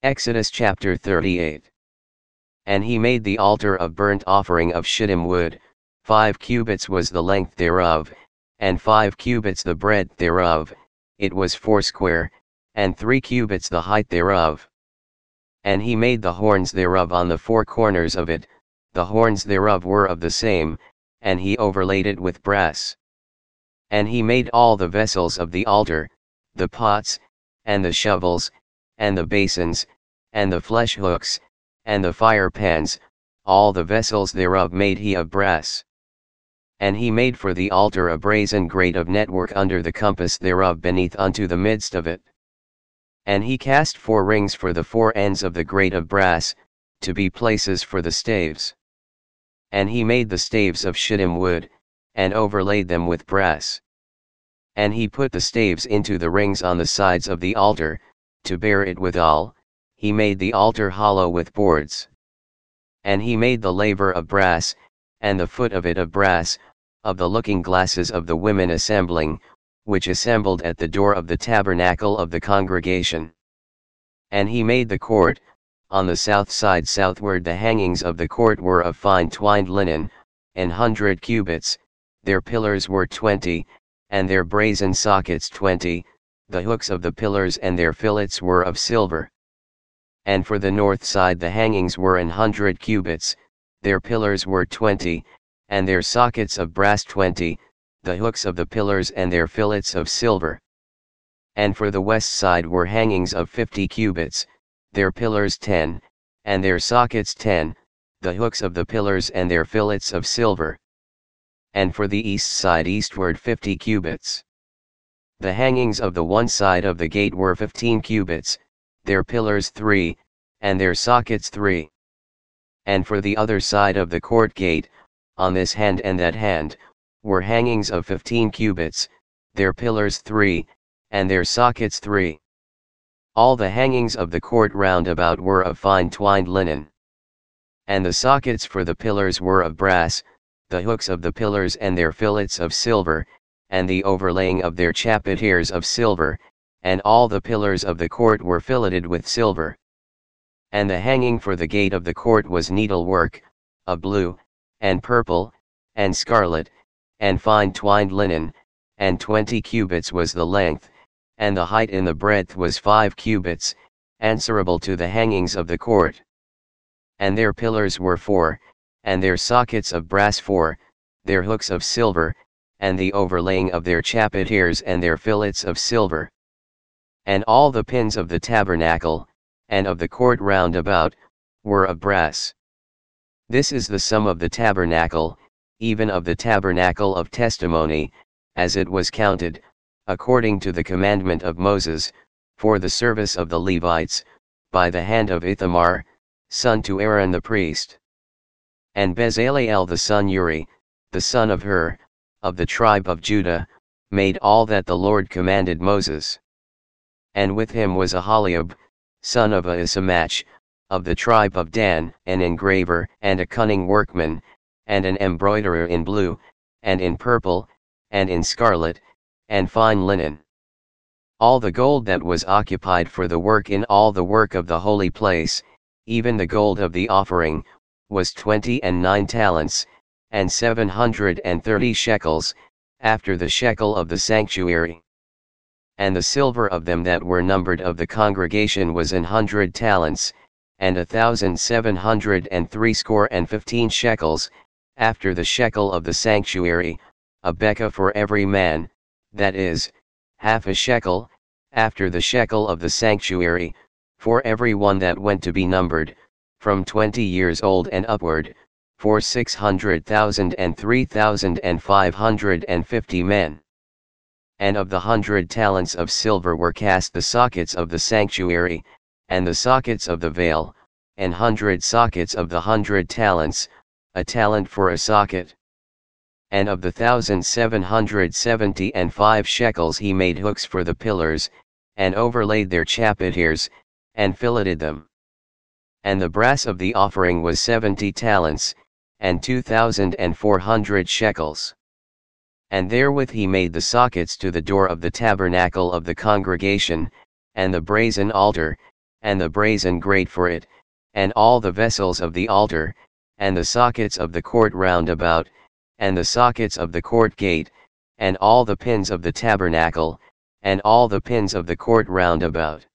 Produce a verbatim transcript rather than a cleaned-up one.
Exodus chapter thirty-eight. And he made the altar of burnt offering of shittim wood, five cubits was the length thereof, and five cubits the breadth thereof, it was foursquare, and three cubits the height thereof. And he made the horns thereof on the four corners of it, the horns thereof were of the same, and he overlaid it with brass. And he made all the vessels of the altar, the pots, and the shovels, and the basins, and the flesh hooks, and the fire pans, all the vessels thereof made he of brass. And he made for the altar a brazen grate of network under the compass thereof beneath unto the midst of it. And he cast four rings for the four ends of the grate of brass, to be places for the staves. And he made the staves of shittim wood, and overlaid them with brass. And he put the staves into the rings on the sides of the altar, to bear it withal. He made the altar hollow with boards. And he made the laver of brass, and the foot of it of brass, of the looking glasses of the women assembling, which assembled at the door of the tabernacle of the congregation. And he made the court, on the south side southward the hangings of the court were of fine twined linen, an hundred cubits, their pillars were twenty, and their brazen sockets twenty, the hooks of the pillars and their fillets were of silver. And for the north side the hangings were an hundred cubits, their pillars were twenty, and their sockets of brass twenty, the hooks of the pillars and their fillets of silver. And for the west side were hangings of fifty cubits, their pillars ten, and their sockets ten, the hooks of the pillars and their fillets of silver. And for the east side eastward fifty cubits. The hangings of the one side of the gate were fifteen cubits, their pillars three, and their sockets three. And for the other side of the court gate, on this hand and that hand, were hangings of fifteen cubits, their pillars three, and their sockets three. All the hangings of the court round about were of fine twined linen. And the sockets for the pillars were of brass, the hooks of the pillars and their fillets of silver, and the overlaying of their chapiters of silver, and all the pillars of the court were filleted with silver. And the hanging for the gate of the court was needlework, of blue, and purple, and scarlet, and fine twined linen, and twenty cubits was the length, and the height in the breadth was five cubits, answerable to the hangings of the court. And their pillars were four, and their sockets of brass four, their hooks of silver, and the overlaying of their chapiters and their fillets of silver. And all the pins of the tabernacle, and of the court round about, were of brass. This is the sum of the tabernacle, even of the tabernacle of testimony, as it was counted, according to the commandment of Moses, for the service of the Levites, by the hand of Ithamar, son to Aaron the priest. And Bezaleel the son Uri, the son of Hur, of the tribe of Judah, made all that the Lord commanded Moses. And with him was Aholiab, son of Ahisamach, of the tribe of Dan, an engraver and a cunning workman, and an embroiderer in blue, and in purple, and in scarlet, and fine linen. All the gold that was occupied for the work in all the work of the holy place, even the gold of the offering, was twenty and nine talents, and seven hundred and thirty shekels, after the shekel of the sanctuary. And the silver of them that were numbered of the congregation was an hundred talents, and a thousand seven hundred and threescore and fifteen shekels, after the shekel of the sanctuary, a bekah for every man, that is, half a shekel, after the shekel of the sanctuary, for every one that went to be numbered, from twenty years old and upward, for six hundred thousand and three thousand and five hundred and fifty men. And of the hundred talents of silver were cast the sockets of the sanctuary, and the sockets of the veil, an hundred sockets of the hundred talents, a talent for a socket. And of the thousand seven hundred seventy and five shekels he made hooks for the pillars, and overlaid their chapiters, and filleted them. And the brass of the offering was seventy talents, and two thousand and four hundred shekels. And therewith he made the sockets to the door of the tabernacle of the congregation, and the brazen altar, and the brazen grate for it, and all the vessels of the altar, and the sockets of the court round about, and the sockets of the court gate, and all the pins of the tabernacle, and all the pins of the court round about.